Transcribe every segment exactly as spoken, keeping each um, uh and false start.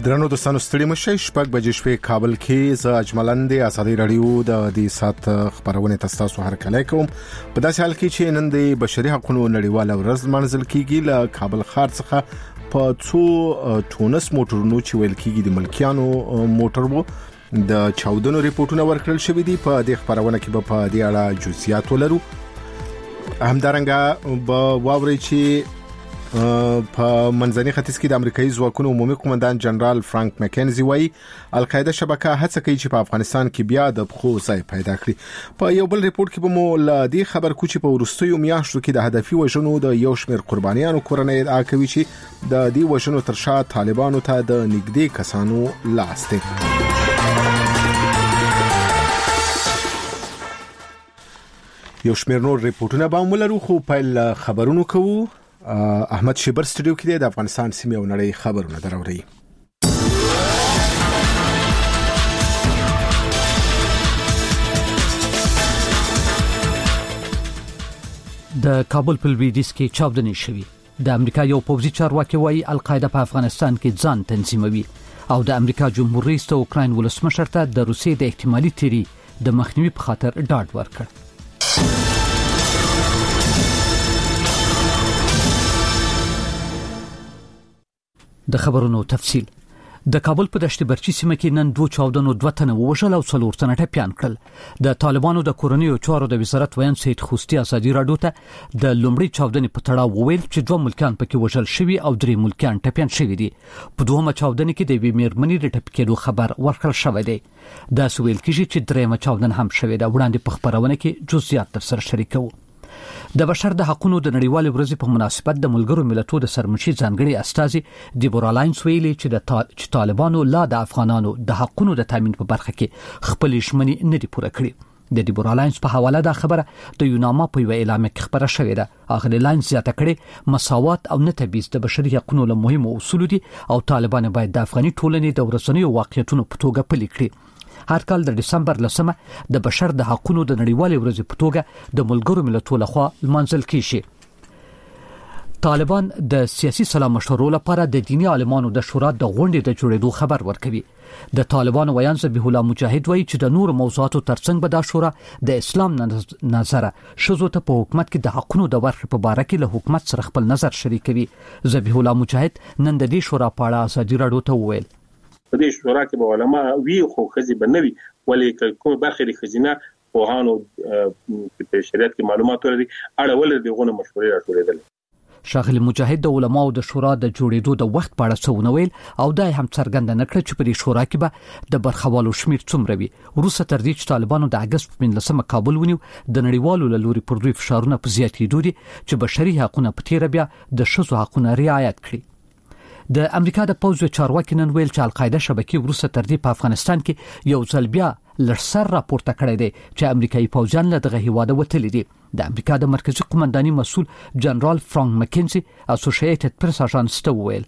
درنو دوستانو ستړي مشئ شپږ بجې شپې کابل کې ز اجملند ازادي رادیو د دې سات خبرونه تاسو هر کله کوم په داسې حال کې چې نن د بشري حقوقو نړیواله ورځ منځل کیږي له کابل ښار څخه په څو ټونس موټرونو چې ویل کیږي د ملکیانو موټر وو د چاودنو ریپورتونه ورکړل شوې دي. په دې خبرونه کې په دې اړه جزئیات ولرو. همدارنګه به واوري چې په منځني ختیځ کې د امریکایي ځواکونو عمومي قومندان جنرال فرانک مکنزي وايي القاعده شبکه هڅه کوي چې په افغانستان کې بیا د بخو ځای پیدا کړي. په یو بل ریپورت کې به مو ل دې خبر کو چې په ورستیو میاشتو کې د هدفي وژنو د یو شمېر قربانیانو کورنۍ ادعا کوي چې د دې وژنو تر شا طالبانو ته د نږدې کسانو لاس دی. یو شمېر نور ریپورتونه به مو لرو خو په خبرونو کوو. احمد شیبر سټوډیو کې د افغانستان سیمې او نړۍ خبرونه دراوړي. د کابل په لویدیځ کې چاودنې شوې. د امریکا یو پوځي چارواکي وايي القاعده په افغانستان کې ځان تنظیموي او د امریکا جمهور رئیس ته اوکراین ولسمشر ته د روسیې د احتمالي تیری د مخنیوي په خاطر ډاډ ورکړ. د خبرونو تفصیل. د کابل په دشت برچی سیمه کې نن دوه چاودنو دوه تنه ووژل او څلور تنه ټپيان کړل. د طالبانو د کورنیو چارو د وزارت ویان سید خوستی ازادي راډیو ته د لومړي چاودنې په تړاو وویل چې دوه ملکان پکې وژل شوي او درې ملکان ټپيان شوي دي. په دوهمه چاودنې کې د وی میرمنې د ټپ کېدو خبر ورکړل شوی دی. دا سویل کېږي چې درېمه چاودنه هم شوې ده. وړاندې په خبرونه کې جزئیات تر سره شریکو. د بشر د حقوقو د نړیوال ورځې په مناسبت د ملګرو ملتونو د سرمشي ځانګړي استازي دیبورا لاینز ویلي چې د تا... طالبانو لا د افغانانو د حقوقو د تامین په برخه کې خپل ژمنې نه دي پوره کړې. د دیبورا لاینز په حواله دا خبره د یوناما په یو اعلامیه کې خبره شوې ده. اغلی لاینز زیاته کړې مساوات او نه تبعیض د بشري حقوقو له مهمو اصول دي او طالبان باید د افغاني ټولنې د ورځنیو واقعیتونو په توګه پلي کړي. هر کال د دسمبر لسمه د بشر د حقوقو د نړیوال ورځې په توګه د ملګرو ملتونو لخوا لمانځل کیږي. طالبان د سیاسي سلا مشورو لپاره د دینی عالمانو د شورا د غونډې د جوړېدو خبر ورکوي. د طالبانو ویان ذبیح الله مجاهد وایي چې د نور موضوعاتو ترڅنګ به د شورا د اسلام نظر شذو ته په حکومت کې د حقوقو د ورخ په اړه کې له حکومت سره خپل نظر شریکوي. ذبیح الله مجاهد نن د دې شورا په اړه ازادي راډیو ته وویل په دې شورا کې به علما وی خو خزي بنوي ولې کوم برخه د خزینه په هانو په شریعت کې معلومات وردي اړه ول د غونه مشورې راټولېدل. شاغلی مجاهد د علماو د شورا د جوړېدو د وخت په اړه څه ویل او دا هم څرګنده نکړه چې په دې شورا کې به د برخوالو شمیر څومره وي. وروسته تر دې چې طالبانو د اگست په لسمه کابل ونیو د نړیوالو له لوري پر دوی فشارونه په زیاتېدو دي چې بشري حقوقونه په تیر بیا د ښځو حقوقونه رعایت کړي. د امریکا د پوځ چارواکي نن ویل چې القاعده شبکې وروسته تر دې په افغانستان کې یو ځل بیا لړسر راپورته کړی دی چې امریکایي پوځیان له دغه هیواده وتلي دي. د امریکا د مرکزی قومنداني مسؤل جنرال فرانک مکنزي اسوسییټډ پریس اژانس ته ویل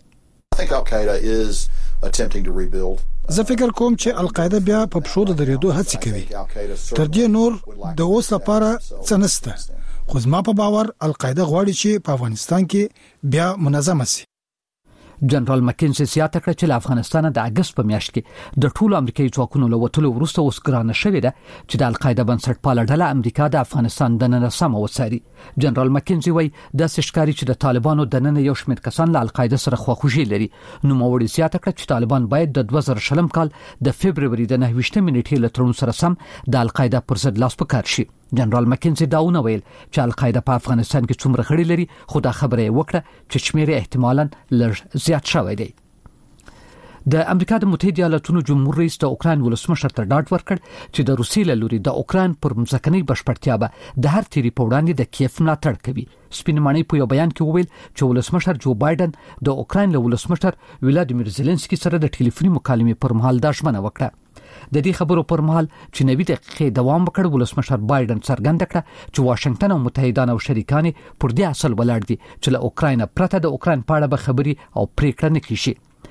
زه فکر کوم چې القاعده بیا په پښو د درېدو هڅه کوي. تر دې نور د اوس لپاره څه نشته خو زما په باور القاعده غواړي چې په افغانستان کې بیا منظمه شي. جنرال مکنزي زیاته کړه چې افغانستان د اگست په میاشت کې د ټولو امریکایي ځواکونو له وټلو وروسته اوس ګرانه شوې ده چې د القاعده بنسټپاله ډله امریکا د افغانستان د نن سم وڅاري. جنرال مکنزي وایي د سشکاري چې د طالبانو د نن یو شمېر کسان له القاعده سره خواخوږي لري. نو موړي زیاته کړه چې طالبان باید د دوه زره شلم کال د فبرवरी د نهه ویشتمې نیټې له تړون سره سم د القاعده پر ضد لاس پکار شي. جنرال مکنزي داونه ویل چې القاعده په افغانستان کې څومره غړي لري خو دا خبره وکړه چې شمېر احتمالاً لږ زیات شوی دی. د امریکا د متحده ایالاتونو جمهور رئیس د اوکراین ولسمشر ته ډاډ ورکړ چې د روسیې له لوري د اوکراین پر مځکنۍ بشپړتیا به د هر تیری په وړاندې د کیف ملاتړ کوي. سپین مانی په یو بیان کې وویل چې ولسمشر جو بایدن د اوکراین له ولسمشر ولادیمیر زيلنسکي سره د ټلیفوني مکالمې پر مهال دا ژمنه وکړه. د دې خبرو پر مهال چې نوي دقیقې دوام وکړ ولسمشر بایدن څرګنده کړه چې واشنگټن او متحدان او شریکان پر دې اصل ولاړ دي چې له اوکراین پرته د اوکراین په اړه به خبري او پریکړه نه کیږي.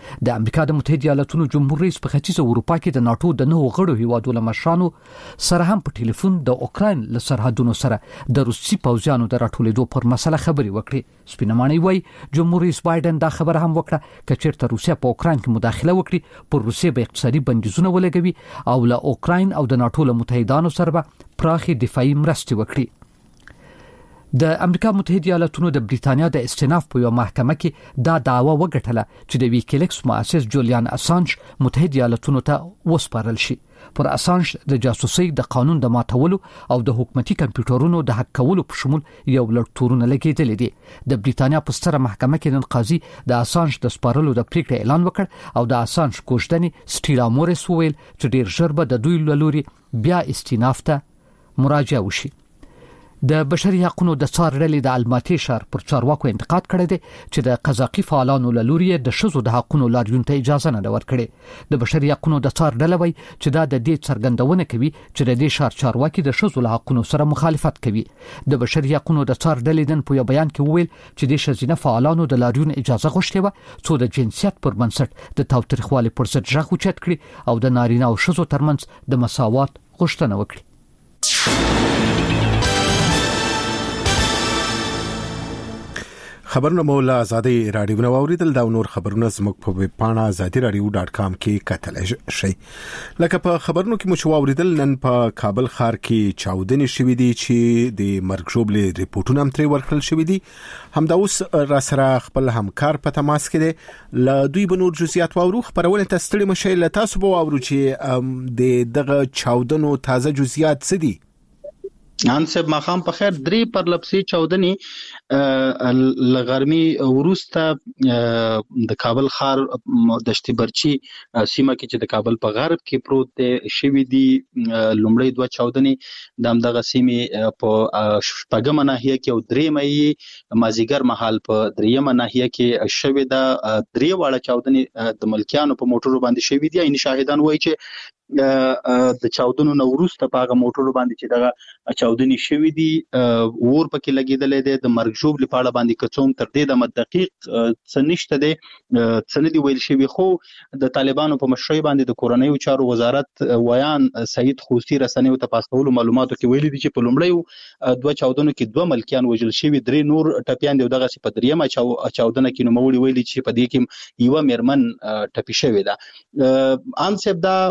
د امریکا د متحده ایالاتونو جمهور رئیس په ختیځه اروپا کې د ناتو د نوو غړو هیوادونو مشرانو سره هم په ټلیفون د اوکراین له سرحدونو سره د روسي پوځیانو د راټولېدو پر مسله خبرې وکړي. سپینماني وایي جمهور رئیس بایدن دا خبره هم وکړه چې چیرته روسیا په اوکراین کې مداخله وکړي پر روسیې به اقتصادي بندیزونه ولګوي او له اوکراین او د ناتو له متحدانو سره به پراخي دفاعي مرستې وکړي. د امریکا متحده ایالاتونو د بریتانیا د استیناف په یو محکمه کې دا دعوه وګټله چې د ویکیلیکس مؤسس جولیان اسانج متحده ایالاتونو ته وسپارل شي. پر اسانج د جاسوسي د قانون د ماتولو او د حکومتي کمپیوټرونو د هک کولو په شمول یو لړ تورونه لګیدل دي. د بریتانیا په ستره محکمه کې نن قاضي د اسانج د سپارلو د پریکړې اعلان وکړ او د اسانج کوژدنې سټیلا مورس وویل چې ډیر ژر به د دوی لوري بیا استیناف ته مراجعه وشي. د بشري حقوقو د څار ډلې د الماتي شهر پر چارواکو انتقاد کړی دی چې د قزاقي فعالانو لوري د شذو د حقوقو لاریون ته اجازه نه ورکړي. د بشري حقوقو د څار ډلې وایي چې دا د دې څرګندونه کوي چې د دې شهر چارواکي د شذو له حقوقو سره مخالفت کوي. د بشري حقوقو د څار ډلې نن په یو بیان کې وویل چې د شذینه فعالانو د لاریون اجازه غوښتې و څو د جنسیت پر بنسټ د تاوتریخوالي پر ضد ژغ اوچت کړي او د نارینه او شذو ترمنځ د مساوات غوښتنه وکړي. خبرونه مولا آزادي رادیو نو اوریدل دا نور خبرونه زموږ په ویب پاڼه آزادي رادیو ډاټ کام کې کتل شي. لکه په خبرونو کې مو شو اوریدل نن په کابل ښار کې چاودنې شوې دي چې د مرګ ژوبلې ریپورتونه هم ترې ورکړل شوې دي. همدا اوس را سره خپل همکار په تماس کې دي ل دوی بنور جزئیات واورو. خبرونه تاسو ستړي مشه ل تاسو به واورو چې د دغه چاودنو تازه جزئیات څه دي. ان سب مخام په خیر درې پر لپسي چاودنې لغرمي ورسته د کابل ښار دشتي برچی سیمه کې چې د کابل په غرب کې پروت دی شوی دی. لومړی دوه چاودنې د همدغه سیمه په شپږمه ناحیه کې او درې مې مازیګر محل په دریمه ناحیه کې شوی دا. درې واړه چاودنې د ملکیانو په موټرو باندې شوی دي. عین شاهدان وایي چې د چاودنو نو ورسته په موټرو باندې چې دغه چاودنې شوې دي ور پکې لګیدلې ده. د مرګ ژوب لپاره باندې کوم تر دې د دقیق څه نشته ده څه نه دی ویل شوی. خو د طالبانو په مشرۍ باندې د کورنیو چارو وزارت ویان سعید خوستی رسنیو ته پاسولو معلوماتو کې ویلي دي چې په لومړی دوه چاودنو کې دوه ملکیان وژل شوي، درې نور ټپیان دي. دغه په دریمه چاودنه کې نو مولي ویلي چې په دې کې یو میرمن ټپي شوې ده. ان سب دا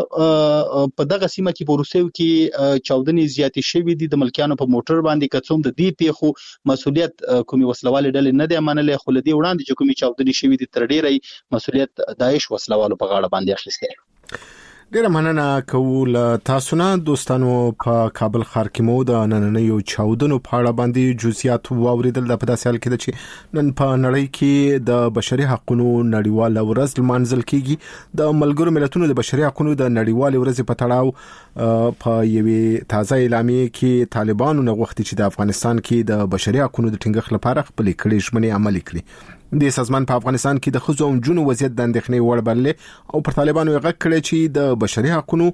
په دغه سیمه کې پروسیو کې چاودنې زیاتې شوې دي د ملکیانو په موټر باندې. کڅوم د دې پیښو مسولیت کومي وسلوال ډلې نه دی منلې، خو لدی وړاندې چې کومي چاودنې شوې دي تر ډیره مسولیت داعش وسلوالو په غاړه باندې اخیسته. ډیره مننه کوم تاسو نه دوستانو. په کابل ښار کې مو د نننیو چاودنو په اړه باندې جزئیات واوریدل. د په داسې حال کې ده چې نن په نړۍ کې د بشري حقوقو نړیواله ورځ لمانځل کیږي. د ملګرو ملتونو د بشري حقوقو د نړیواله ورځ په تړاو په یوې تازه اعلامیه کې طالبانو نه غوښتي چې د افغانستان کې د بشري حقوقو د ټینګښت لپاره خپل کړي ژمنې عملي کړي. د سازمان په افغانستان کې د خزو او جنو وضعیت د اندېښنې وړ بللې او پر طالبانو یې غږ کړی چې د بشري حقوقو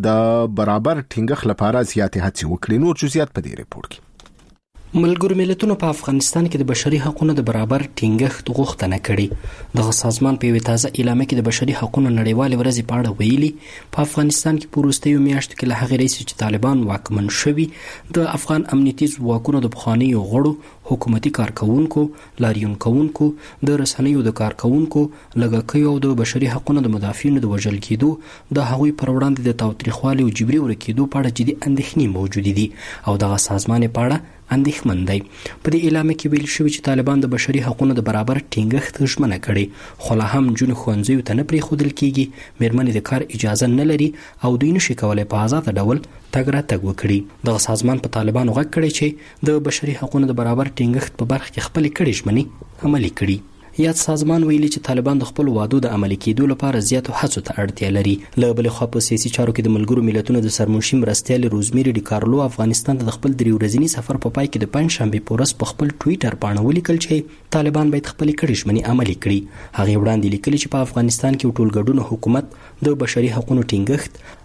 د برابر ټینګښت لپاره زیاتې هڅې وکړي. نور جزئیات په دې ریپورت کې. ملګرو ملتونو په افغانستان کې د بشري حقوقو د برابر ټینګښت غوښتنه کړې. د سازمان په یوه تازه اعلامیه کې د بشري حقوقو نړیوالې ورځې په اړه ویلي په افغانستان کې په وروستیو میاشتو کې له هغې راهیسې چې طالبان واکمن شوي د افغان امنیتي ځواکونو د پخوانیو غړو، حکومتي کارکونکو، لاریون کوونکو، د رسنیو د کارکونکو، لږکیو او د بشري حقوقو د مدافعینو د وژل کېدو، د هغوی پر وړاندې د تاوتریخوالي او جبري ورکېدو په اړه جدي اندېښنې موجودې دي او دغه سازمان په اړه اندېښمن دی. په دې اعلامیه کې ویل شوی چې طالبان د بشري حقوقو د برابر ټینګښت ژمنه کړې، خو لا هم جون ښوونځیو ته نه پرېښودل کېږي، میرمنې د کار اجازه نه لري او دوی نشي کولی په آزاده ډول تګ راتګ وکړي. دغه سازمان په طالبانو غږ کړی چې د بشري حقوقو د برابر ټینګښت په برخه کې خپل کړي ژمنې عملي کړي. یاد سازمان ویلي چې طالبان د خپل وعدو د عملي کېدو لپاره زیاتو هڅو ته اړتیا لري. له بلې خوا په سیاسي چارو کې د ملګرو ملتونو د سرمنشي مرستیال روزمیری ډي کارلو افغانستان ته د خپل درې ورځني سفر په پای کې د پنځشنبه په ورځ په خپل ټویټر باندې ولیکل چې طالبان باید خپل کړي ژمنې عملي کړي. هغه وړاندې لیکلي چې په افغانستان کې ټولګډون حکومت د بشري حقوقو ټینګښت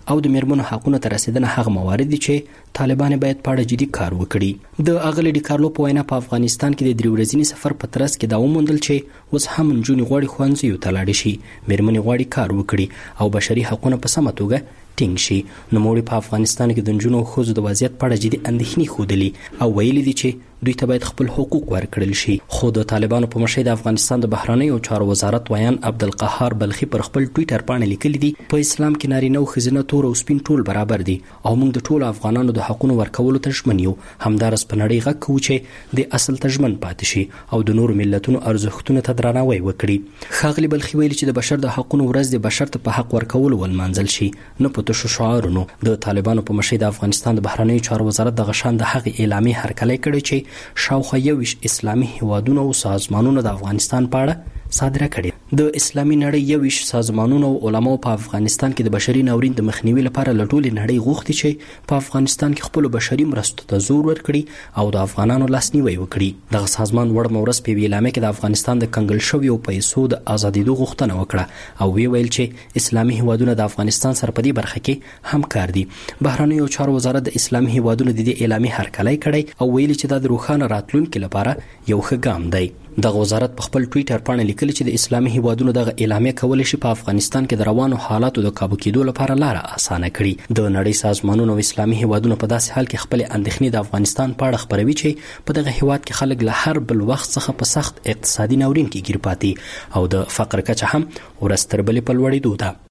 او د میرمنو حقوقو ته رسیدنه هغه موارد دي چې طالبان باید په اړه جدي کار وکړي. د اغلی ډی کارلو په وینا په افغانستان کې د درې ورځې سفر په ترڅ کې دا وموندل چې اوس هم نجونې غواړي ښوونځیو ته لاړې شي، میرمنې غواړي کار وکړي او بشري حقوق په سمه توګه ټینګ شي. نوموړي په افغانستان کې د نجونو او ښځو د وضعیت په اړه جدي اندېښنې ښودلې او ویلي دي چې دوی ته باید خپل حقوق ورکړل شي. خو د طالبانو په مشرۍ د افغانستان د بهرنیو چارو وزارت ویان عبدالقهار بلخي پر خپل ټویټر باندې لیکلي دي په اسلام کې نارینه او ښځینه تور او سپین ټول برابر دي او موږ د ټولو افغانانو د حقوقو ورکولو ته ژمن یو. همدارس په نړۍ غږ کوو چې د اصل ته ژمن پاتې شي او د نورو ملتونو ارزښتونو ته درناوی وکړي. ښاغلي بلخي ویلي چې د بشر د حقوقو ورځ د بشر ته په حق ورکولو ولمانځل شي، نه په تشو شعارونو. د طالبانو په مشرۍ د افغانستان د بهرنیو چارو وزارت د غشان د هغې اعلامیې هرکلی کړی چې شاوخوا یویش اسلامي هیوادونو او سازمانونو د افغانستان په اړه صادره کړي. د اسلامي نړۍ یویش سازمانونو او علماو په افغانستان کې د بشري ناورین د مخنیوي لپاره له ټولې نړۍ غوښتي چې په افغانستان کې خپل بشري مرستو ته زور ورکړي او د افغانانو لاسنیوی وکړي. دغه سازمان وړ مورس په ویلامه کې د افغانستان د کنګل شویو پیسو د ازادېدو غوښتنه وکړه او وی ویل چې اسلامي هیوادونو د افغانستان سره په دې برخه کې همکار دي. بهرنیو چارو وزارت د اسلامي هیوادونو د دې اعلامیې هرکلی کړی او ویلي چې دا د روښانه راتلونکي لپاره یو ښه ګام دی. دغه وزارت په خپل ټویټر باندې لیکلي چې د اسلامي هیوادونو دغه اعلامیه کولی شي په افغانستان کې د روانو حالاتو د کابو کېدو لپاره لاره اسانه کړي. د نړۍ سازمانونو او اسلامي هیوادونو په داسې حال کې خپل اندېښنې د افغانستان په اړه خپروي چې په دغه هیواد کې خلک له هر بل وخت څخه په سخت اقتصادي ناورین کې ګیر پاتې او د فقر کچه هم ورځ تر بلې په لوړېدو ده.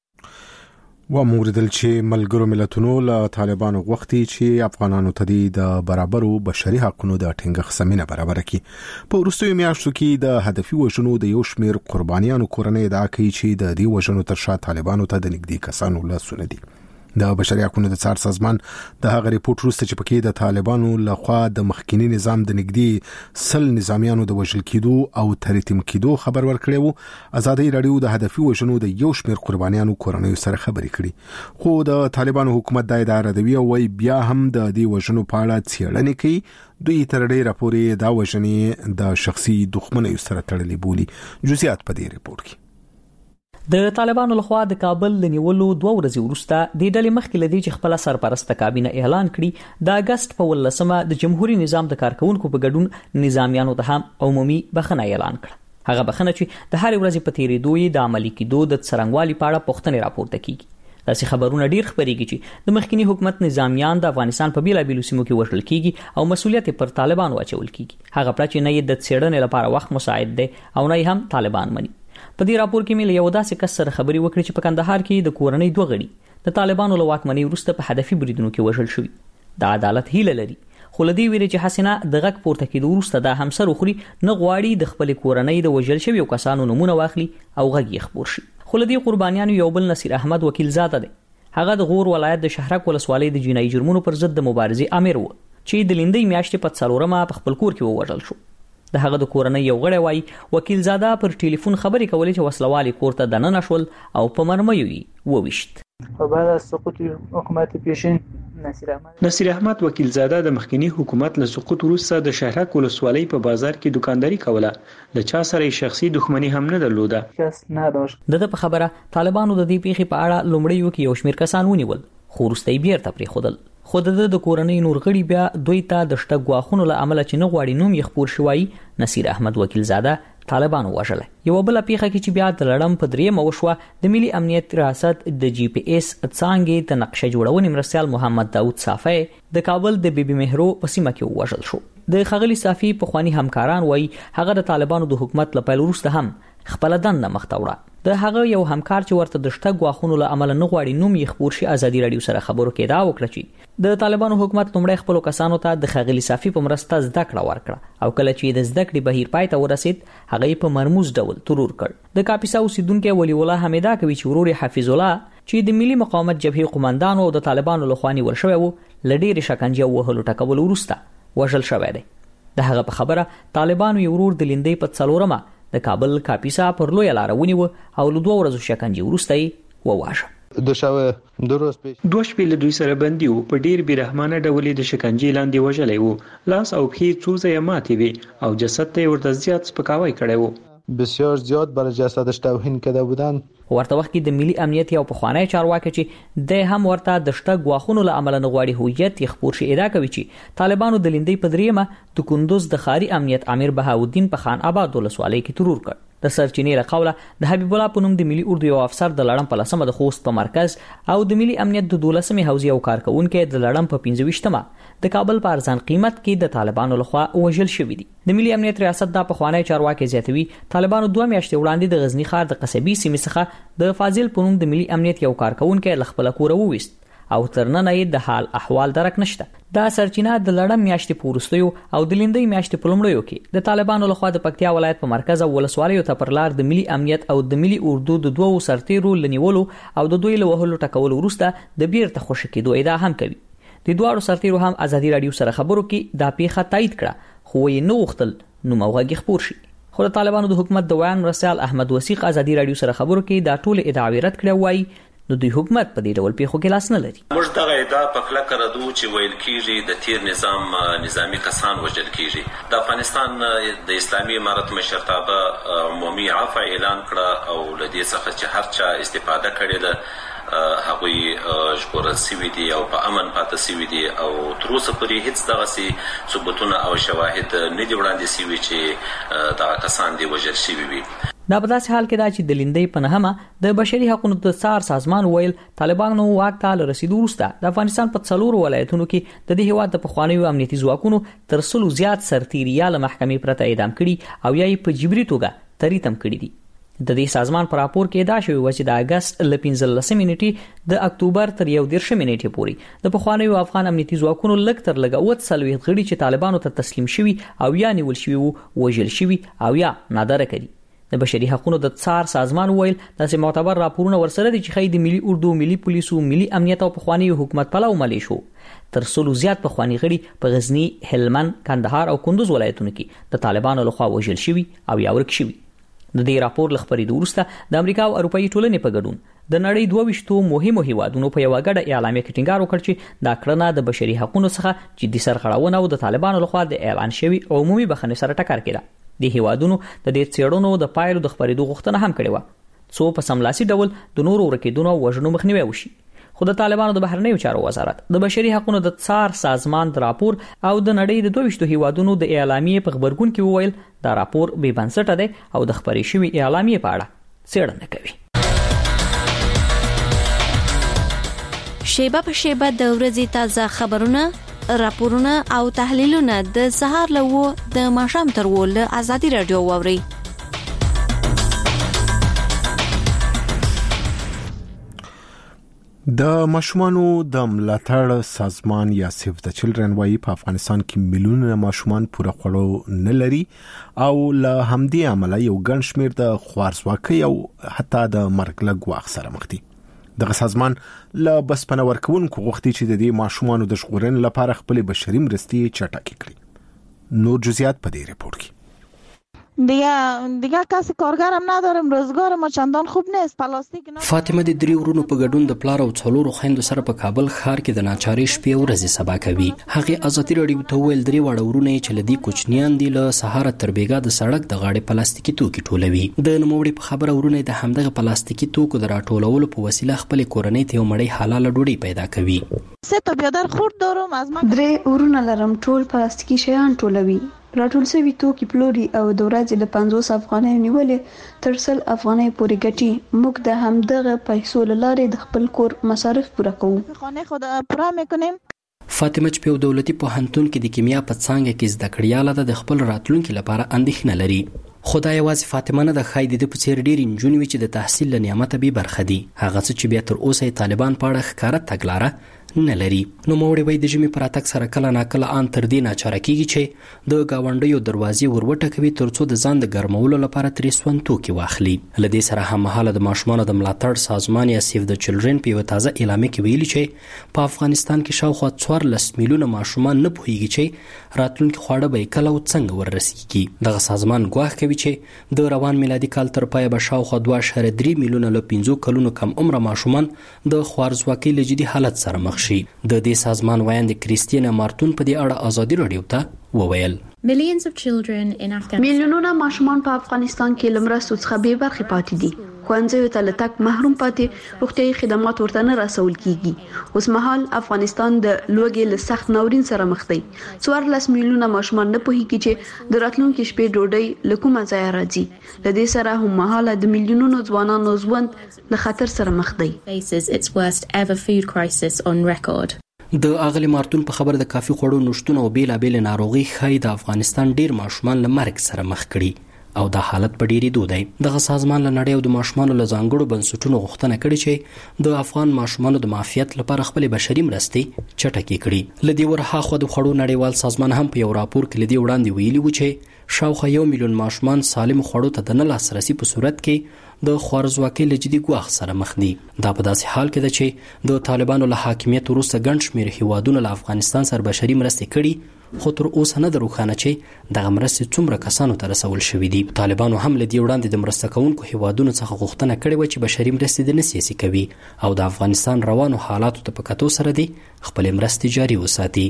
و موردل چې ملګرو ملتونو له طالبانو غوښتي چې افغانانو ته د برابرو بشري حقوقو د ټینګښت زمينه برابر کړي. په وروستیو میاشتو کې د هدفي وژنو د یو شمېر قربانیانو کورنۍ ادعا کوي چې د دې وژنو تر شا طالبانو ته د نږدې کسانو لاسونه دي. د بشري حقوقو د څار سازمان د هغه ریپورت وروسته چې پکې د طالبانو لخوا د مخکینی نظام د نږدې سل نظامیانو د وژل کېدو او ترتیب کېدو خبر ورکړی وو، ازادي رادیو د هدفي وژنو د یو شمېر قربانیانو کورنۍ سره خبرې کړي. خو د طالبانو حکومت د اداره دوی او بیا هم د دې وژنو په اړه څېړنې کوي. دوی تر ډیره پورې دا وژنې د شخصي دښمنۍ سره تړلې بولي. جزئیات په دې ریپورت کې. د طالبانو لخوا د کابل د نیولو دوه ورځې وروسته د ډلې مخکې لدی چې خپل سرپرسته کابینه اعلان کړي د اگست په ولسمه د جمهوریت نظام د کارکونکو په ګډون نظامیانو ته هم عمومي بخښنه اعلان کړه. هغه بخښنه چې د هر ورځې په تیریدو د عملي کېدو د څرنګوالي په اړه پوښتنې راپورته کیږي. داسې خبرونه ډیر خبرېږي چې د مخکینی حکومت نظامیان د افغانستان په بیلابیلو سیمو کې وژل کیږي او مسؤلیت پر طالبانو اچول کیږي. هغه پړه چې نه یې د څېړنې لپاره وخت مساعد دی او نه هم طالبان مني. په دې راپور کې مې یو داسې کس سره خبرې وکړې چې په کندهار کې د کورنۍ دوه غړي د طالبانو له واکمنۍ وروسته په هدفي بریدونو کې وژل شوي. د عدالت هیله لري خو لدی ویلي چې حسینه د غږ پورته کېدو وروسته د همسر خوري نه غواړي د خپل کورنۍ د وژل شویو کسانو نمونه واخلي او غږ یې خبر شي. خو لدی قربانیانو یو بل نصیر احمد وکیل زاده دی. هغه د غور ولایت د شهرک ولسوالۍ د جنایي جرمونو پر ضد د مبارزې امیر و چې د لیندۍ میاشتې په څلورمه په خپل کور کې ووژل شو. د هغه د کورنۍ یو غړی وای وکیل زاده پر ټلیفون خبرې کولې چې وسلوالي کور ته دننه شول او په مرمیو یې وویشت. په بعد از سقوط حکومت پیشین نصیر احمد نصیر احمد وکیل زاده د مخکنی حکومت له سقوط وروسته د شهرک ولسوالۍ په بازار کې دکانداري کوله. له چا سره شخصي دښمنی هم نه درلوده. کس نه داشت. د په خبره طالبانو د دې پیښې په اړه لومړی وکي یو شمېر کسان ونیول خو وروسته یې بیرته پرېښودل. خو د کورنۍ نور غړي بیا دوی ته د شته غواخونو له عمله چې نه غواړي نوم یې خپور شوی نصیر احمد وکیل زاده طالبانو وژل. یو بل پیښه کې چې بیا د لړم په درېمه وشوه د ملي امنیت ریاست د جی پی ایس څانګې د نقشه جوړونې مرستیال محمد داود صافی د کابل د بیبي مهرو په سیمه کې وژل شو. د خغلی صافی په خواني همکاران وای هغه د طالبانو د حکومت له پیل وروسته هم خپل دنده مخته وړه. د هغه یو همکار چې ورته د شته غواخونو له عمل نه غواړي نوم یې خبر شي ازادي رادیو سره خبرو کې دا وکړه چې د طالبانو حکومت لومړی خپل کسانو ته د خغلی صافی په مرسته زده کړه ورکړه او کله چې د زده کړې بهیر پای ته ورسید هغه په مرموز ډول ترور کړ. د کاپیسا اوسیدونکو ولی الله حمیدا کوي چې ورور حفیظ الله چې د ملي مقاومت جبهې قومندان او د طالبانو له خواني ورشوي وو لډیر شکنجه وهلو ټکول وروسته وژل شوی دی. د هغه په خبره طالبانو یو ورور د لیندۍ په څلورمه د کابل کاپیسا پر لوی لار ونیو او له دوه ورځو شکنجه وروسته یې وواژه. دوه شپې له دوی سره بندي وو. په ډیر بیرحمانه ډول د شکنجې لاندې وژلی وو. لاس او پښې څو ځایه ماتې وې او جسد ته ورته زیات سپکاوی کړی وو. بسیار زیاد بر جسدش توهین کرده بودند. ورته وخت کې د ملي امنیت یو پخوانی چارواکي چې د هم ورته د شته غواخونو له عمل نه غواړي هویت یې خبر شي ادعا کوي چې طالبانو د لیندۍ په دریمه د کندوز د خاري امنیت امیر بهاودین په خان آباد ولسوالۍ کې ترور کړ. د سرچینې له قوله د حبیب الله په نوم د ملي اردو یو افسر د لړم په لسمه د خوست په مرکز او د ملي امنیت د دولسمې حوزې او کارکونکو د لړم په پنځه ویشتمه د کابل په ارزان قیمت کې د طالبانو لخوا وژل شوی دي. د ملي امنیت ریاست د پخوانی چارواکي زیاتوي طالبانو دوه میاشتې وړاندې د غزنی ښار د قصبي سیمې څخه د فاضل په نوم د ملي امنیت یو کارکونکو ل خپل کور وويست او ترننه یې د حال احوال درک نشته. دا سرچینه د لړم میاشتې په وروستیو او د لیندۍ میاشتې په لومړیو کې د طالبانو لخوا د پکتیا ولایت په مرکز او ولسوالیو ته پر لار د ملي امنیت او د ملي اردو د دوو سرتیرو لنیولو او د دوی له وهلو ټکولو وروسته د بیرته خوشی کېدو ادعا هم کوي. د دوه سرتیرو هم ازادي رادیو سره خبرو کې دا پیښه تایید کړه خو یې نو وختل نو موغه خبر شي. خو د طالبانو د حکومت د ویان مرسل احمد وثیق ازادي رادیو سره خبرو کې دا ټول ادعاوې رد کړې وایي نو دوی حکومت په دې ډول پیښو کې لاس نه لري. موږ دغه ادعا په کلک ردو چې ویل کیږي د تیر نظام نظامی کسان وژل کیږي. د افغانستان د اسلامي امارت مشرتابه عمومي عفو اعلان کړه او لدې څخه چې هر چا استفاده کړې ده هغوی ژغورل شوي دي او په امن پاتې شوي دي او تر اوسه پورې هیڅ دغسې ثبوتونه او شواهد نه دي وړاندې شوي چې دغه کسان دي وژل شوي وي. دا په داسې حال کې دا چې د لیندۍ په نهمه د بشري حقوقو د څار سازمان ویل طالبانو واک ته رسیدو وروسته د افغانستان په څلورو ولایتونو کې د دې هیواد د پخوانیو امنیتي ځواکونو تر سلو زیات سرتیریا له محکمې پرته اعدام کړي او یا یې په جبري توګه تریتم کړي دي. د دې سازمان پر راپور کې ادعا شوی و چې د اگست ل پنځلسمې نیټې د اکتوبر تر یو دیرشمې نیټې پورې د پخوانیو افغان امنیتي ځواکونو لږ تر لږه اووه څلوېښت غړي چې طالبانو ته تسلیم شوي او یا نیول شوي وو وژل شوي او یا نادره کړي. د بشري حقوقو د څار سازمان ویل داسې معتبر راپورونه ورسره دي چې خې د ملي اردو ملي پولیسو ملي امنیت او پخوانیو حکومت پلاو ملیشو تر څلو زیات پخوانی غړي په غزنی، هلمند، کندهار او کندوز ولایتونو کې د طالبانو لخوا وژل شوي او یا ورک شوي. د دې راپور لخبري وروسته د امریکا او اروپאי ټولنې په ګډون د نړۍ دوه ویشتو مهمو هیوادونو په یو غړ اعلامیه کې ټینګار وکړ چې دا کړنه د بشري حقوقو څخه جدي سرغړونه او د طالبانو لخوا د اعلان شوی عمومي بخښنې سره ټکر کړه. د هیوادونو د دې څېړنو د پایلو د خبرېدو غوښتنه هم کړې و څو په سملاسي ډول د نورو ورکېدونو او وژنو مخنیوي وشي. خو د طالبانو د بهرنیو چارو وزارت د بشري حقوقو د څار سازمان د راپور او د نړۍ د دوه ویشتو هیوادونو د اعلامیې په خبرګون کې وویل دا راپور بې بنسټه دی او د خبرې شوی اعلامیې په اړه څېړنه کوي. شیبه په شیبه د ورځې تازه خبرونه، راپورونه او تحلیلونه د سهار له و د ماښام تر و له ازادي رادیو واوري. د ماشومانو د ملاتړ سازمان یا سیف د چلډرن وايي په افغانستان کې میلیونونه ماشومان پوره خوړو نه لري او له همدې عمله یو ګڼ شمېر د خوارځواکۍ او حتی د مرګ له ګواښ سره مخ دي. دغه سازمان له بسپنه ورکوونکو غوښتي چې د دې ماشومانو د ژغورنې لپاره خپل بشري مرستې چټکې کړي. نور جزئیات په دې ریپورت کې. دیگه دیگه کسی کارگرم ندارم، روزگار ما چندان خوب نیست. پلاستیک فاطمه د درې ورونو په ګډون د پلار او څلورو خويندو سره په کابل ښار کې د ناچاري شپې ورځې سبا کوي. هغه ازادي رادیو ته ویل درې واړه ورونه چې لدی کوچنیان دي له سهار تر بیګا د سړک د غاړې پلاستیکي توکي ټولوي. د نوموړي په خبره ورونه د همدغه پلاستیکي توکو د راټولولو په وسیله خپل کورنۍ ته یو مړی حلاله ډوډۍ پیدا کوي. سه تا بیادر خورد دارم از ما درې ورونه لرم، ټول پلاستیکي شیان ټولوي. راټول شوی توکي پلوري او د ورځې له پنځوس افغانۍ نیولې تر سل افغانۍ پورې ګټي. موږ د همدغه پیسو له لارې د خپل کور مصارف پوره کوو. خانه خود پوره میکنیم. فاطمه چې په دولتي پوهنتون کې د کیمیا په څانګه کې زده کړیاله ده د خپل راتلونکي لپاره اندېښنه لري. خدای یوازې فاطمه نه د خایدې د پڅیر ډیر انجونې وي چې د تحصیل له نعمت به برخه دي. هغه چې بیا تر اوسه طالبان په اړه ښکارا تګلاره نه لري. نو موړي وای د جمی پر اتک سره کله ناکله ان تر دې ناچاره کیږي چې د گاونډیو دروازې وروټه کوي ترڅو د ځان د ګرمولو لپاره ترې سون توکي واخلي. لدې سره هم مهاله د ماشومانو د ملاتړ سازمان یا سیف د چلډرن په یو تازه اعلامیه کې ویلي چې په افغانستان کې شاوخوا څوارلس میلیونه ماشومان نه پوهیږي چې راتلونکي خواړه به کله او څنګه ورسیږي. دغه سازمان ګواښ کوي چې د روان میلادي کال تر پایه به شاوخوا دوه اعشاریه درې میلیونه له پنځو کلونو کم عمره ماشومان د خوارځواکۍ له جدي حالت سره مخ بخشي. د دې سازمان وایند کریستینا مارتون په دې اړه ازادي رادیو ته وویل میلیونونه ماشومان په افغانستان کې لمرستو څخه بې برخې پاتې دي. ښوونځیو ته له تګ محروم پاتې، روغتیايي خدمات ورته نه رسول کیږي. اوس مهال افغانستان د لوږې له سخت ناورین سره مخ دی. څوارلس میلیونه ماشومان نه پوهیږي چې د راتلونکي شپې ډوډۍ له کومه ځایه راځي. له دې سره هم مهاله د میلیونونو ځوانانو ژوند له خطر سره مخ دی. د اغلی مارتون په خبر د کافي خوړو نشټون او بیلابېل ناروغي ښایي د افغانستان ډیر ماشومان له مرګ سره مخ کړي او د حالت په ډیری دود دی. دغه سازمان له نړۍ او د ماشومانو له ځانګړو بنسټونو غوښتنه کړې چې د افغان ماشومانو د معافیت لپاره خپل بشري مرستې چټکې کړي. لدی ورها خو د خوړو نړیوال سازمان هم په یو راپور کې لدی وړاندې ویلي و چې شاوخوا یو میلیون ماشومان سالم خوړو ته د نه لاسرسي په صورت کې د خوارزواکۍ له جدي ګواښ سره مخ دي. دا په داسې حال کې ده چې د طالبانو له حاکمیت وروسته ګڼ شمېر هیوادونه له افغانستان سره بشري مرستې کړي، خو تر اوسه نه ده روښانه چې دغه مرستې څومره کسانو ته رسول شوي دي. طالبانو هم له دې وړاندې د مرسته کوونکو هیوادونو څخه غوښتنه کړې وه چې بشري مرستې د نه سیاسي کوي او د افغانستان روانو حالاتو ته په کتو سره دي خپلې مرستې جاري وساتي.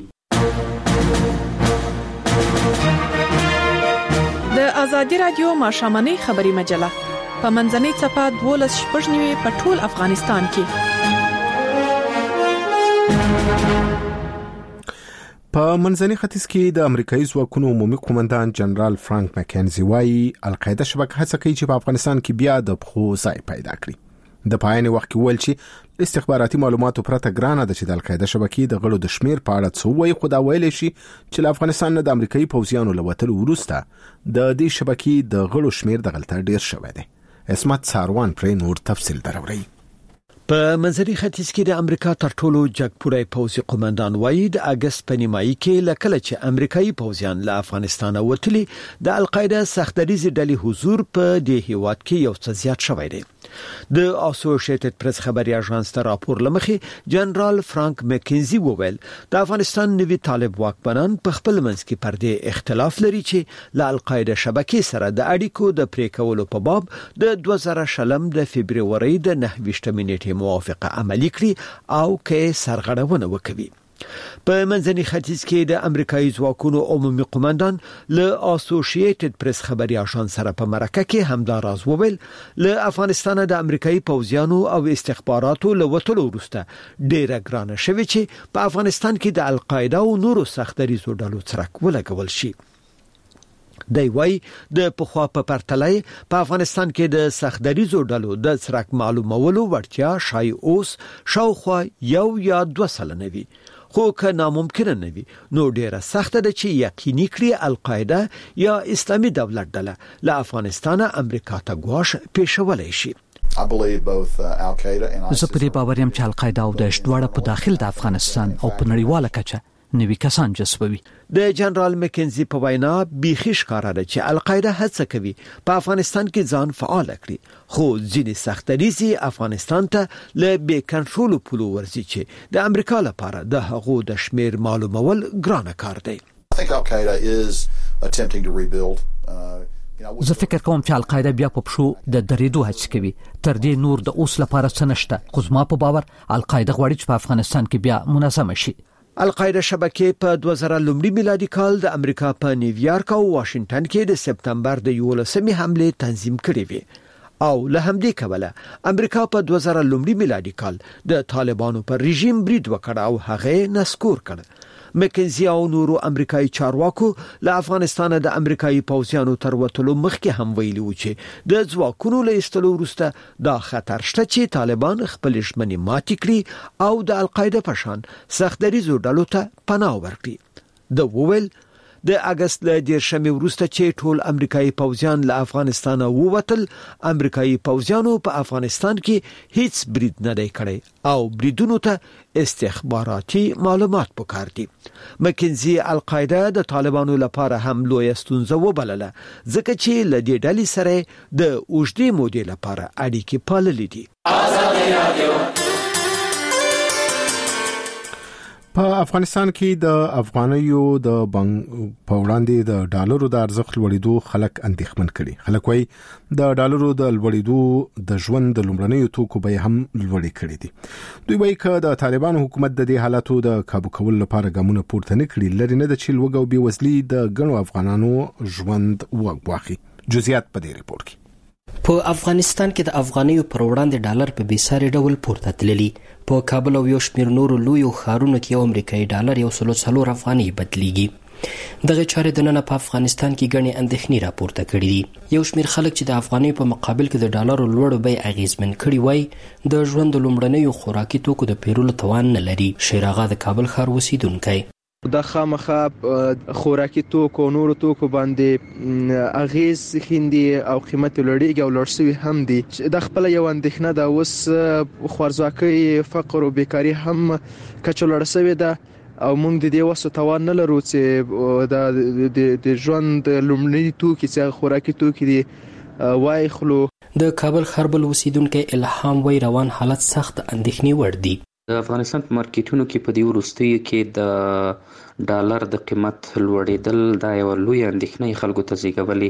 د ازادي رادیو ماښامنۍ خبري مجله په منځنۍ څپه دولس شپږ نیوي په ټول افغانستان کې. په منځني ختیځ کې د امریکایي ځواکونو عمومي قومندان جنرال فرانک مکینزي وایي القاعده شبکه هڅه کوي چې په افغانستان کې بیا د پخو ځای پیدا کړي. د پایان وخت کې ول چې استخباراتي معلوماتو پرته ګرانه ده چې د القاعده شبکې د غړو د شمیر په اړه څه وایي، خو دا ویل شي چې له افغانستان نه د امریکایي پوځیانو له وتلو وروسته د دې شبکې د غړو شمیر د غلطه ډیر شوی دی. اسمت ساروان پر نور تفصیل دروړي. په منځني ختیځ کې د امریکا تر ټولو جګپوړی پوځي قومندان وایي د اگست په نیمایي کې لکه چې امریکایي پوځیان له افغانستان وتلي د القاعده سختدریزي ډلې حضور په دې هیواد کې یو څه زیات شوی دی. د اسوسییټډ پریس خبري اژانس ته راپور لمخې جنرال فرانک مکینزي وویل د افغانستان نوي طالب واکمنان په خپل منځ کې پر دې اختلاف لري چې له القاعده شبکې سره د اړیکو د پرې کولو په باب د دوه زره شلم د فبرवरी د نهه ویشتمې نیټې موافقه عملي کړي او کې سرغړونه وکړي. په منځني ختیځ کې د امریکایي ځواکونو عمومي قومندان له اسوسییټډ پریس خبري اژانس سره په مرکه کې همدا راز وویل له افغانستان د امریکایي پوځیانو او استخباراتو له وټلو وروسته ډیره ګرانه شوې چې په افغانستان کې د القاعده او نورو سختدریزو ډلو څرک ولګول شي. دی وای د پخوا په پرتلای په افغانستان کې د سختدریزو ډلو د څرک معلومولو وړتیا شای اوس شاوخوا یو یا دوه سلنه وي، خو که ناممکنه نه وي نو ډیره سخته ده چې یقیني کړي القاعده یا اسلامي دولت ډله له افغانستان امریکا ته ګواښ پیښولای شي. زه په دې باور یم چې القاعده او داعش دواړه په داخل د افغانستان او په نړیواله کچه نوي کسان جذبوي. د جنرال مکینزي په وینا بیخي ښکاره ده چې القاعده هڅه کوي په افغانستان کې ځان فعال کړي، خو ځینې سختدریزي افغانستان ته له بې کنټرول پولو ورځي چې د امریکا لپاره د هغو د شمیر معلومول ګرانه کار دی. زه فکر کوم چې القاعده بیا په پښو د درېدو هڅه کوي. تر دې نور د اوس لپاره څه نشته، خو زما په باور القاعده غواړي چې په افغانستان کې بیا منظم شي. القاعده شبکې په دوه زره لومړي میلادي کال د امریکا په نیویارک او واشنگټن کې د سپتمبر د یولسمې حمله تنظیم کړې وې او له همدې کبله امریکا په دوه زره لومړي میلادي کال د طالبانو پر رژیم برید وکړ او هغه نسکور کړ. مکینزي او نورو امریکایي چارواکو له افغانستان د امریکایي پوځیانو تر وټلو مخکې هم ویلي و چې د ځواکونو له ایستلو وروسته دا خطر شته چې طالبان خپل ژمنې ماتې کړي او د القاعده په شان سختدریزو ډلو ته پناه ورکړي. د وویل د اگست له دیرشمې وروسته چې ټول امریکایي پوځیان له افغانستان ووتل، امریکایي پوځیانو په افغانستان کې هیڅ برید نه دی کړی او بریدونو ته استخباراتي معلومات پکار دي. مکینزي القاعده د طالبانو لپاره هم لوی ستونزه وبلله ځکه چې له دې ډلې سره د اوږدې مودې لپاره اړیکې پاللې دي. په افغانستان کې د افغانیو د بانک په وړاندې د ډالرو د ارزښت لوړېدو خلک اندېښمن کړي. خلک وايي د ډالرو د لوړېدو د ژوند د لومړنیو توکو بیې هم لوړې کړې دي. دوی وايي چې د طالبانو حکومت د دې حالاتو د کابو کولو لپاره ګامونه پورته نه کړي، لري نه د چیل وګ او بېوزلي د ګڼو افغانانو ژوند وګواخي. جزئیات په دې ریپورت کې. په افغانستان کې د افغانیو پر وړاندې ډالر په بیساري ډول پورته تللی. په کابل او یو شمېر نورو لویو ښارونو کې یو امریکایي ډالر یو سل څلور افغانۍ بدلیږي. دغه چارې د نن په افغانستان کې ګڼې اندېښنې راپورته کړي دي. یو شمېر خلک چې د افغانیو په مقابل کې د ډالرو لوړو بیې اغیزمن کړي وای د ژوند د لومړنیو خوراکي توکو د پیرلو توان نه لري. شیر آغا د کابل ښار اوسیدونکی د خامخا خوراکي توکو نورو توکو باندې اغیز خیندي او قیمت لوړیږي او لوړ شوی هم دي. د خپل یو اندېښنه د اوس خوارځواکۍ فقر او بیکاری هم کچه لوړ شوی ده او موږ د دې وسو توان نه لرو چې د د ژوند لومړني توکي چې خوراکي توکي دي وای خلو. د کابل ښار بل اوسیدونکی الهام وای روان حالت سخت اندېښنې وړ دي. د افغانستان په مارکیټونو کې په دې وروستیو کې د ډالر د قیمت لوړېدل دا یو لوی اندېښنه خلکو ته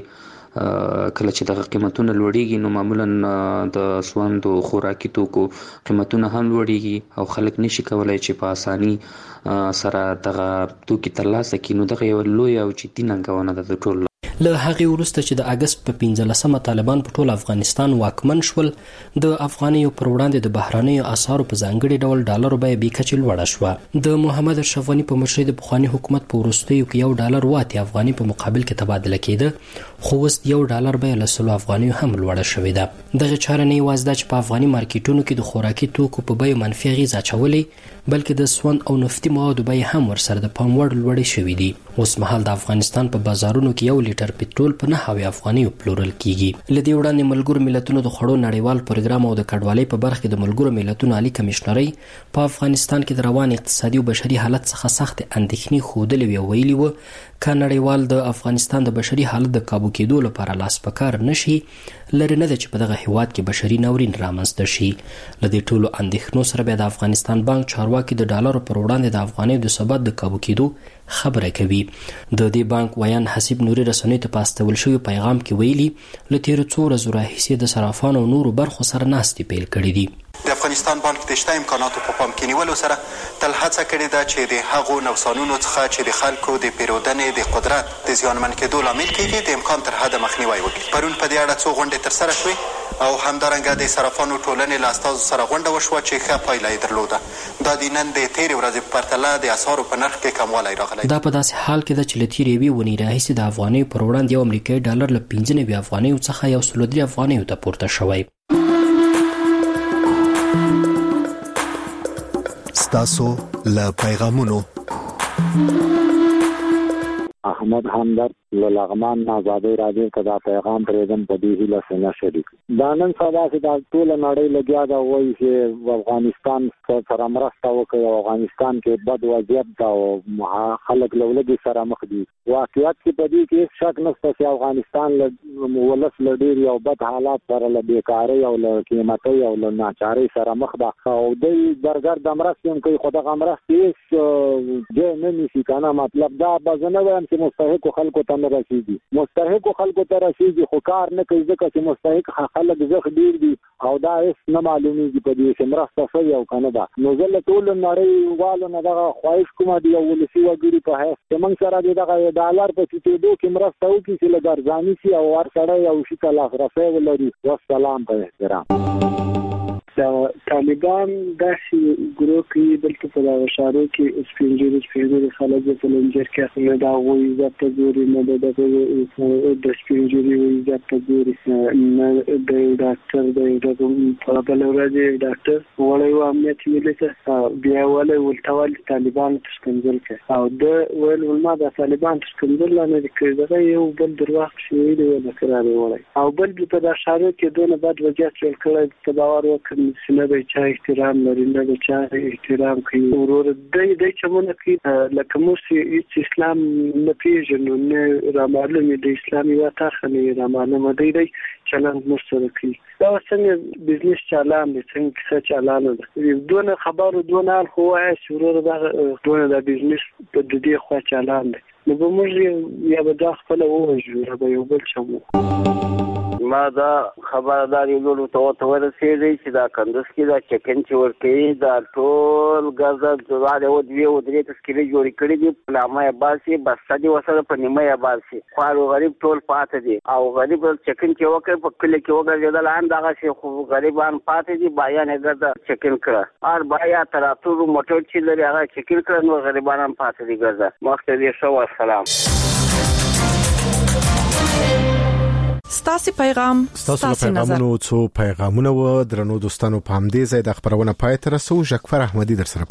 زیږولې. کله چې دغه قیمتونه لوړېږي نو معمولا د سوند او خوراکي توکو قیمتونه هم لوړېږي او خلک نشي کولای چې په اساني سره دغه توکي ترلاسه کړي. نو دغه یو لوی او جدي ننګونه ده د ټولو. له هغې وروسته چې د اګست په پنځلسمه طالبان په ټول افغانستان واکمن شول د افغانیو پر وړاندې د بهرانیو اسعارو په ځانګړي ډول ډالرو بیه بې کچې لوړه شوه. د محمد اشرف غني په مشرۍ د پخواني حکومت په وروستیو کې یو ډالر اوه افغاني په مقابل کې تبادله کېده، خو اوس یو ډالر بیه له سلو افغانیو هم لوړه شوې ده. دغه چاره نه یوازې ده چې په افغاني مارکیټونو کې د خوراکي توکو په بیو منفي اغېز اچولې، بلکې د سون او نفتي موادو بیې هم ورسره د پام وړ لوړې شوې دي. اوس مهال د افغانستان په بازارونو کې یو لیټر پټرول په نهه افغانیو پلورل کیږي. له دې وړاندې ملګرو ملتونو د خوړو نړیوال پروګرام او د کډوالۍ په برخه کې د ملګرو ملتونو عالی کمشنري په افغانستان کې د روان اقتصادي او بشري حالت څخه سخت اندېښنې ښودلې وی ویلي و که نړیوال د افغانستان د بشري حالت د کابو کېدو لپاره لاس په کار نشي، لري نه ده چې په دغه هیواد کې بشري ناورین رامنځته شي. له دې ټولو اندېښنو سره بیا د افغانستان بانک چارواکي د ډالرو پر وړاندې د افغانیو د ثبات د کابو کېدو خبره کوي. د دې بانک ویان حسیب نوري رسنیو ته په استول شوي پیغام کې ویلي له تیرو څو ورځو راهیسې د صرافانو او نورو برخو سره ناستې پیل کړي دي. د افغانستان بانک د شته امکاناتو په پام کې نیولو سره تل هڅه کړې ده چې د هغو نوسانونو څخه چې د خلکو د پیرودنې د قدرت د زیانمن کېدو لامل کېږي د امکان تر حده مخنیوی وکړي. پرون په دې اړه څو غونډې ترسره شوې او همدارنګه د صرافانو ټولنې له استازو سره غونډه وشوه چې ښه پایله یې درلوده. دا د نن د تېرې ورځې په پرتله د اسعارو په نرخ کې کموالی راغلی. دا په داسې حال کې ده چې له تېرې یوې اونۍ راهیسې د افغانیو پر وړاندې یو امریکایي ډالر له پنځه نوي افغانیو څخه یو سل درې افغانیو ته پورته شوی. ستاسو له پیغامونو احمد همدرد له لغمان آزادۍ راډیو ته دا پیغام پرېږدم په دې هیله څنګه شریک دا نن سبا چې دا ټوله نړۍ لګیا ده وایي چې افغانستان سره مرسته وکړي او افغانستان کې بد وضعیت ده او خلک له ولږې سره مخ دي. واقعیت کې په دې کې هېڅ شک نشته چې افغانستان له ولس له ډېر یو بد حالات سره له بیکارۍ او له قیمتۍ او له ناچارۍ سره مخ ده او دوی درګرد مرستې هم کوي خو دغه مرستې هېڅ ځای نه نیسي که نه. مطلب دا به زه نه وایم چې مستحقو خلکو ته نه رسیږي، مستحقو خلکو ته رسیږي خو کار نه کوي ځکه چې مستحق خلک زخ ډیر دي او دا هیڅ نه معلومیږي په دې چې مرسته شوې او که نه ده. نو زه له ټولو نړیوالو نه دغه خواهش کوم د یو ولسي وګړي په حیث چې موږ سره د دغه ډالر په ټیټېدو کې مرسته وکړي چې لږ ارزاني شي او هر سړی یو شي ته لاسرسی ولري. والسلام په احترام. طالبان داسې ګروه کوي دلته په دغه ښارو کې سپین ږیري سپین ږیري خلک په لنجر کې نه د هغوی عزت ته ګوري نه د دغه د سپین ږیري عزت ته ګوري نه د ډاکټر د په بله ورځ ډاکټر وړی و امنیت ملي ته بیا ولی ولټول طالبان تشکنځل کوي او د ویل ما د طالبان تشکنځل نه دي کړي دغه یو بل درواغ شوي دی ونه کراري وړی او بل په دغه ښارو کې دونه بد وضعیت جوړ کړی ته باور وکړي سینه به چا احترام لري نه به چا احترام کوي ورور د دې چمونه کوي لکه موږ اسلام نه پیژنو نه رامعلوم د اسلامي واتخه نه رامعلوم دی دی چلند موږ سره کوي دا څنګه بزنس چالان دي څنګه څه چالان دي دونه خبرو دونه خو هي ورور دا دونه د بزنس په دې خو چالان دي نو به موږ یا به دا خپل ووجو به یو بل چمو ما دا خبرداري لولو ته ته ورسېږي چې دا کندوز کې دا چکن چې ورکوي دا ټول غزا دواله او دوی او درې تسکیلې جوړې کړې دي لامه باسي بس دې وسره په نیمه باسي خو غریب ټول پاتې دي او غریب چکن چې وکړي په کله کې وګرځي دا لاندې هغه شي خو غریبان پاتې دي بیان ګرځا چکن کړه ار بیا تراتور موټر چې لري هغه چکن کړه نو غریبان پاتې دي ګرځا مخته دې شو السلام ستاسو پیغام ستاسو پیغامونو څو پیغامونه و درنو دوستانو په همدې ځای د خبرونه پای ته رسو ژکفر احمدي در سره